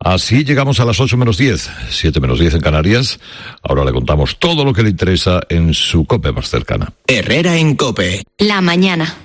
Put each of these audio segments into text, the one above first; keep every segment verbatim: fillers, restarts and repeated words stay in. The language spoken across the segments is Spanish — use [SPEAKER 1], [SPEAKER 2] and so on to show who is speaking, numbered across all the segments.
[SPEAKER 1] Así llegamos a las ocho menos diez, siete menos diez en Canarias. Ahora le contamos todo lo que le interesa en su COPE más cercana.
[SPEAKER 2] Herrera en COPE.
[SPEAKER 3] La mañana.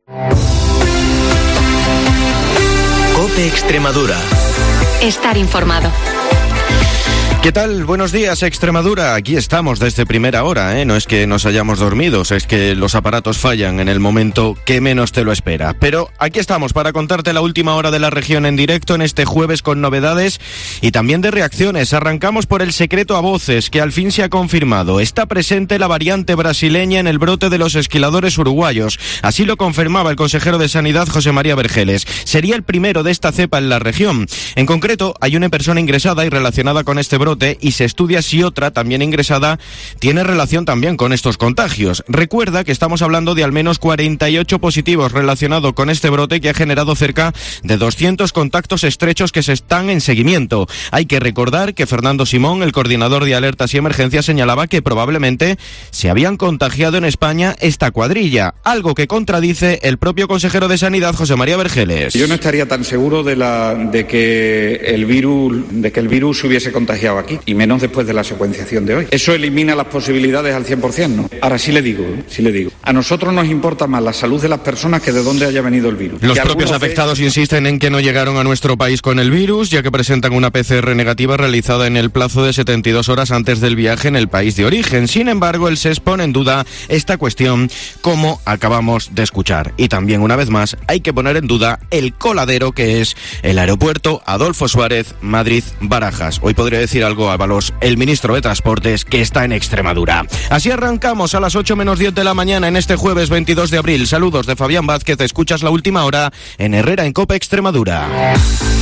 [SPEAKER 2] COPE Extremadura.
[SPEAKER 3] Estar informado.
[SPEAKER 4] ¿Qué tal? Buenos días, Extremadura. Aquí estamos desde primera hora, ¿eh? No es que nos hayamos dormido, es que los aparatos fallan en el momento que menos te lo espera. Pero aquí estamos para contarte la última hora de la región en directo en este jueves con novedades y también de reacciones. Arrancamos por el secreto a voces, que al fin se ha confirmado. Está presente la variante brasileña en el brote de los esquiladores uruguayos. Así lo confirmaba el consejero de Sanidad, José María Vergeles. Sería el primero de esta cepa en la región. En concreto, hay una persona ingresada y relacionada con este brote, y se estudia si otra, también ingresada, tiene relación también con estos contagios. Recuerda que estamos hablando de al menos cuarenta y ocho positivos relacionados con este brote que ha generado cerca de doscientos contactos estrechos que se están en seguimiento. Hay que recordar que Fernando Simón, el coordinador de alertas y emergencias, señalaba que probablemente se habían contagiado en España esta cuadrilla, algo que contradice el propio consejero de Sanidad, José María Vergeles.
[SPEAKER 5] Yo no estaría tan seguro de, la, de, que el virus, de que el virus se hubiese contagiado aquí, y menos después de la secuenciación de hoy. Eso elimina las posibilidades al cien por ciento, ¿no? Ahora sí le digo, sí le digo. A nosotros nos importa más la salud de las personas que de dónde haya venido el virus.
[SPEAKER 4] Los propios afectados de... insisten en que no llegaron a nuestro país con el virus, ya que presentan una P C R negativa realizada en el plazo de setenta y dos horas antes del viaje en el país de origen. Sin embargo, el S E S pone en duda esta cuestión, como acabamos de escuchar. Y también, una vez más, hay que poner en duda el coladero que es el aeropuerto Adolfo Suárez Madrid-Barajas. Hoy podría decir algo a Balos, el ministro de Transportes, que está en Extremadura. Así arrancamos a las ocho menos diez de la mañana en este jueves veintidós de abril. Saludos de Fabián Vázquez, escuchas la última hora en Herrera en COPE Extremadura.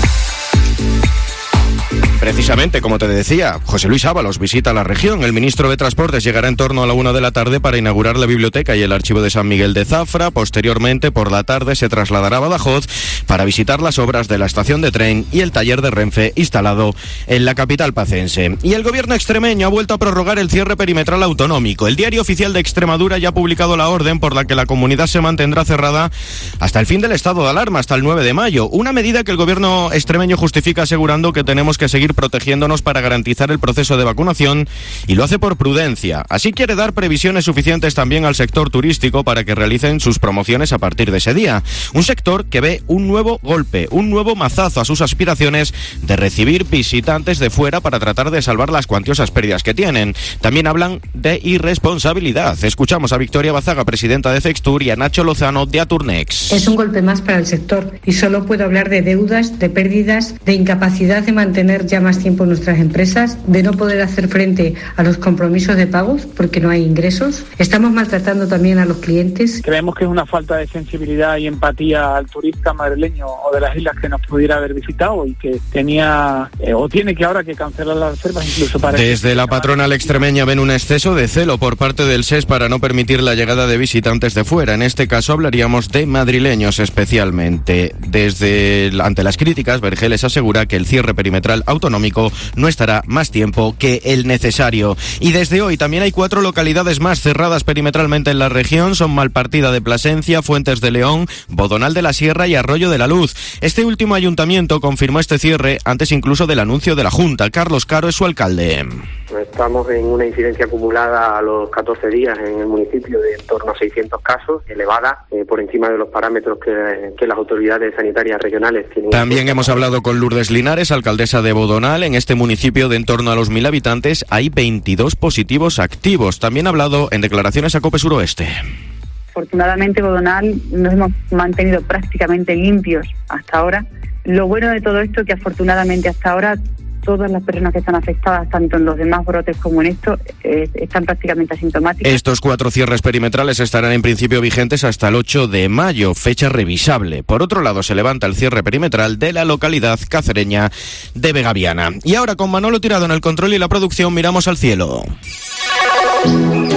[SPEAKER 4] Precisamente, como te decía, José Luis Ábalos visita la región. El ministro de Transportes llegará en torno a la una de la tarde para inaugurar la biblioteca y el archivo de San Miguel de Zafra. Posteriormente, por la tarde, se trasladará a Badajoz para visitar las obras de la estación de tren y el taller de Renfe instalado en la capital pacense. Y el gobierno extremeño ha vuelto a prorrogar el cierre perimetral autonómico. El Diario Oficial de Extremadura ya ha publicado la orden por la que la comunidad se mantendrá cerrada hasta el fin del estado de alarma, hasta el nueve de mayo. Una medida que el gobierno extremeño justifica asegurando que tenemos que seguir protegiéndonos para garantizar el proceso de vacunación, y lo hace por prudencia. Así quiere dar previsiones suficientes también al sector turístico para que realicen sus promociones a partir de ese día. Un sector que ve un nuevo golpe, un nuevo mazazo a sus aspiraciones de recibir visitantes de fuera para tratar de salvar las cuantiosas pérdidas que tienen. También hablan de irresponsabilidad. Escuchamos a Victoria Bazaga, presidenta de Sextur, y a Nacho Lozano de Aturnex.
[SPEAKER 6] Es un golpe más para el sector y solo puedo hablar de deudas, de pérdidas, de incapacidad de mantener ya más tiempo nuestras empresas, de no poder hacer frente a los compromisos de pagos porque no hay ingresos. Estamos maltratando también a los clientes.
[SPEAKER 7] Creemos que es una falta de sensibilidad y empatía al turista madrileño o de las islas que nos pudiera haber visitado y que tenía eh, o tiene que ahora que cancelar las reservas incluso para...
[SPEAKER 4] Desde la patronal extremeña ven un exceso de celo por parte del S E S para no permitir la llegada de visitantes de fuera. En este caso hablaríamos de madrileños especialmente. Desde ante las críticas, Vergeles asegura que el cierre perimetral autonómico no estará más tiempo que el necesario. Y desde hoy también hay cuatro localidades más cerradas perimetralmente en la región. Son Malpartida de Plasencia, Fuentes de León, Bodonal de la Sierra y Arroyo de la Luz. Este último ayuntamiento confirmó este cierre antes incluso del anuncio de la Junta. Carlos Caro es su alcalde.
[SPEAKER 8] Estamos en una incidencia acumulada a los catorce días en el municipio de en torno a seiscientos casos, elevada, eh, por encima de los parámetros que, que las autoridades sanitarias regionales tienen.
[SPEAKER 4] También hemos hablado con Lourdes Linares, alcaldesa de Bodonal. En este municipio de en torno a los mil habitantes hay veintidós positivos activos. También ha hablado en declaraciones a COPE Suroeste.
[SPEAKER 9] Afortunadamente, Bodonal nos hemos mantenido prácticamente limpios hasta ahora. Lo bueno de todo esto es que afortunadamente hasta ahora todas las personas que están afectadas, tanto en los demás brotes como en esto, eh, están prácticamente asintomáticas.
[SPEAKER 4] Estos cuatro cierres perimetrales estarán en principio vigentes hasta el ocho de mayo, fecha revisable. Por otro lado, se levanta el cierre perimetral de la localidad cacereña de Vegaviana. Y ahora, con Manolo Tirado en el control y la producción, miramos al cielo.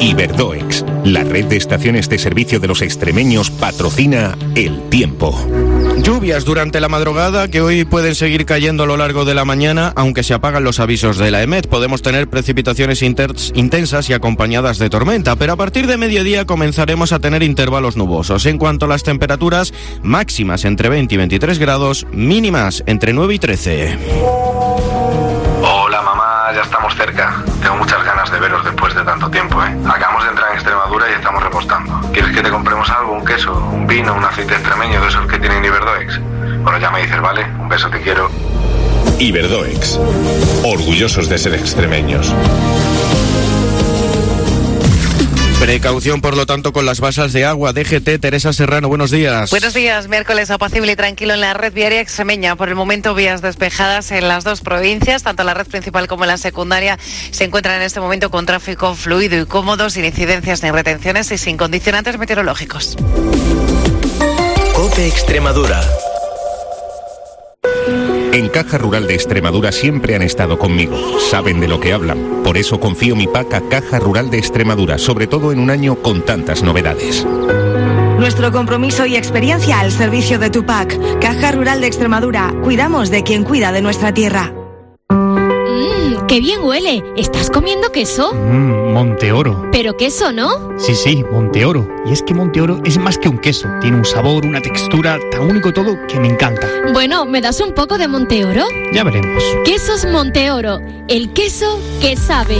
[SPEAKER 10] Iberdoex, la red de estaciones de servicio de los extremeños, patrocina El Tiempo.
[SPEAKER 4] Lluvias durante la madrugada que hoy pueden seguir cayendo a lo largo de la mañana, aunque se apagan los avisos de la EMET. Podemos tener precipitaciones intensas y acompañadas de tormenta, pero a partir de mediodía comenzaremos a tener intervalos nubosos. En cuanto a las temperaturas, máximas entre veinte y veintitrés grados, mínimas entre nueve y trece.
[SPEAKER 11] Hola mamá, ya estamos cerca. Tengo muchas ganas de veros después de tanto tiempo, ¿eh? Acabamos de entrar en Extremadura y estamos repostando. ¿Quieres que te compremos algo? ¿Un queso? ¿Un vino? ¿Un aceite extremeño de esos que tienen Iberdoex? Bueno, ya me dices, ¿vale? Un beso, te quiero.
[SPEAKER 10] Iberdoex, orgullosos de ser extremeños.
[SPEAKER 4] Precaución, por lo tanto, con las balsas de agua. D G T, Teresa Serrano, buenos días.
[SPEAKER 12] Buenos días. Miércoles apacible y tranquilo en la red viaria extremeña. Por el momento, vías despejadas en las dos provincias. Tanto la red principal como la secundaria se encuentran en este momento con tráfico fluido y cómodo, sin incidencias ni retenciones y sin condicionantes meteorológicos.
[SPEAKER 2] COPE Extremadura.
[SPEAKER 10] En Caja Rural de Extremadura siempre han estado conmigo, saben de lo que hablan. Por eso confío mi P A C a Caja Rural de Extremadura, sobre todo en un año con tantas novedades.
[SPEAKER 13] Nuestro compromiso y experiencia al servicio de tu P A C. Caja Rural de Extremadura. Cuidamos de quien cuida de nuestra tierra.
[SPEAKER 14] Mmm, qué bien huele. ¿Estás comiendo queso?
[SPEAKER 15] Mmm, Monteoro.
[SPEAKER 14] ¿Pero queso, no?
[SPEAKER 15] Sí, sí, Monteoro. Y es que Monteoro es más que un queso. Tiene un sabor, una textura tan único todo que me encanta.
[SPEAKER 14] Bueno, ¿me das un poco de Monteoro?
[SPEAKER 15] Ya veremos.
[SPEAKER 14] Quesos Monteoro. El queso que sabe.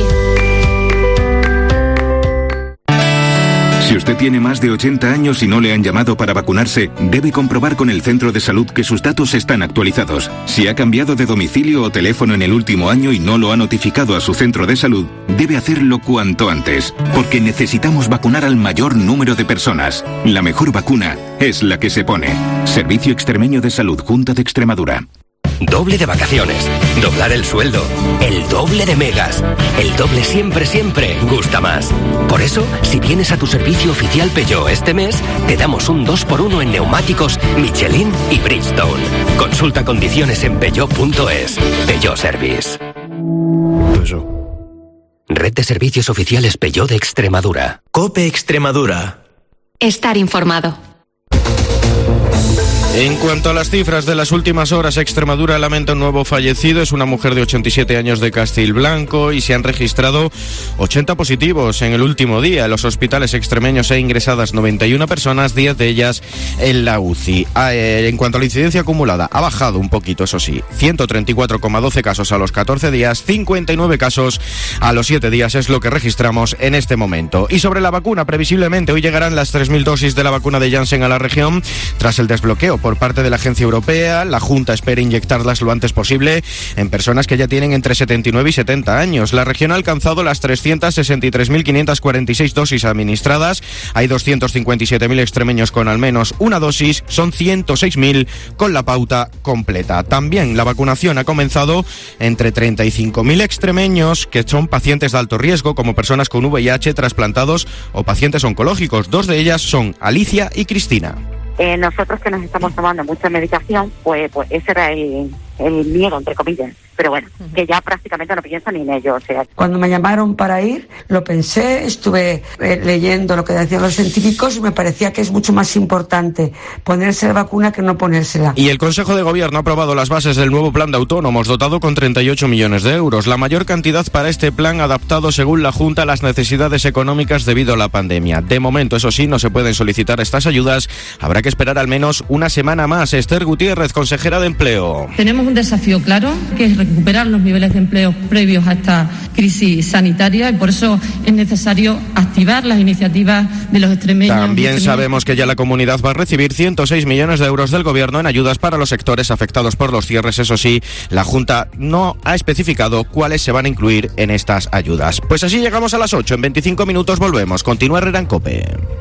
[SPEAKER 16] Si usted tiene más de ochenta años y no le han llamado para vacunarse, debe comprobar con el centro de salud que sus datos están actualizados. Si ha cambiado de domicilio o teléfono en el último año y no lo ha notificado a su centro de salud, debe hacerlo cuanto antes, porque necesitamos vacunar al mayor número de personas. La mejor vacuna es la que se pone. Servicio Extremeño de Salud, Junta de Extremadura.
[SPEAKER 17] Doble de vacaciones, doblar el sueldo, el doble de megas. El doble siempre, siempre gusta más. Por eso, si vienes a tu servicio oficial Peugeot este mes, te damos un dos por uno en neumáticos Michelin y Bridgestone. Consulta condiciones en peugeot punto es. Peugeot Service.
[SPEAKER 4] Eso.
[SPEAKER 17] Red de servicios oficiales Peugeot de Extremadura.
[SPEAKER 2] COPE Extremadura.
[SPEAKER 3] Estar informado.
[SPEAKER 4] En cuanto a las cifras de las últimas horas, Extremadura lamenta un nuevo fallecido. Es una mujer de ochenta y siete años de Castilblanco y se han registrado ochenta positivos en el último día. En los hospitales extremeños hay ingresadas noventa y una personas, diez de ellas en la U C I. En cuanto a la incidencia acumulada, ha bajado un poquito, eso sí. ciento treinta y cuatro coma doce casos a los catorce días, cincuenta y nueve casos a los siete días es lo que registramos en este momento. Y sobre la vacuna, previsiblemente hoy llegarán las tres mil dosis de la vacuna de Janssen a la región tras el desbloqueo por parte de la Agencia Europea. La Junta espera inyectarlas lo antes posible en personas que ya tienen entre setenta y nueve y setenta años. La región ha alcanzado las trescientas sesenta y tres mil quinientas cuarenta y seis dosis administradas. Hay doscientos cincuenta y siete mil extremeños con al menos una dosis. Son ciento seis mil con la pauta completa. También la vacunación ha comenzado entre treinta y cinco mil extremeños que son pacientes de alto riesgo, como personas con V I H, trasplantados o pacientes oncológicos. Dos de ellas son Alicia y Cristina.
[SPEAKER 9] Eh, nosotros que nos estamos tomando mucha medicación, pues, pues ese era el, el miedo, entre comillas. Pero bueno, que ya prácticamente no pienso ni en ello. O sea.
[SPEAKER 18] Cuando me llamaron para ir, lo pensé, estuve eh, leyendo lo que decían los científicos y me parecía que es mucho más importante ponerse la vacuna que no ponérsela.
[SPEAKER 4] Y el Consejo de Gobierno ha aprobado las bases del nuevo plan de autónomos, dotado con treinta y ocho millones de euros. La mayor cantidad para este plan adaptado, según la Junta, a las necesidades económicas debido a la pandemia. De momento, eso sí, no se pueden solicitar estas ayudas. Habrá que esperar al menos una semana más. Esther Gutiérrez, consejera de Empleo.
[SPEAKER 19] Tenemos un desafío claro, que es recuperar los niveles de empleo previos a esta crisis sanitaria, y por eso es necesario activar las iniciativas de los extremeños.
[SPEAKER 4] También sabemos que ya la comunidad va a recibir ciento seis millones de euros del Gobierno en ayudas para los sectores afectados por los cierres. Eso sí, la Junta no ha especificado cuáles se van a incluir en estas ayudas. Pues así llegamos a las ocho. En veinticinco minutos volvemos. Continúa Herrera en COPE.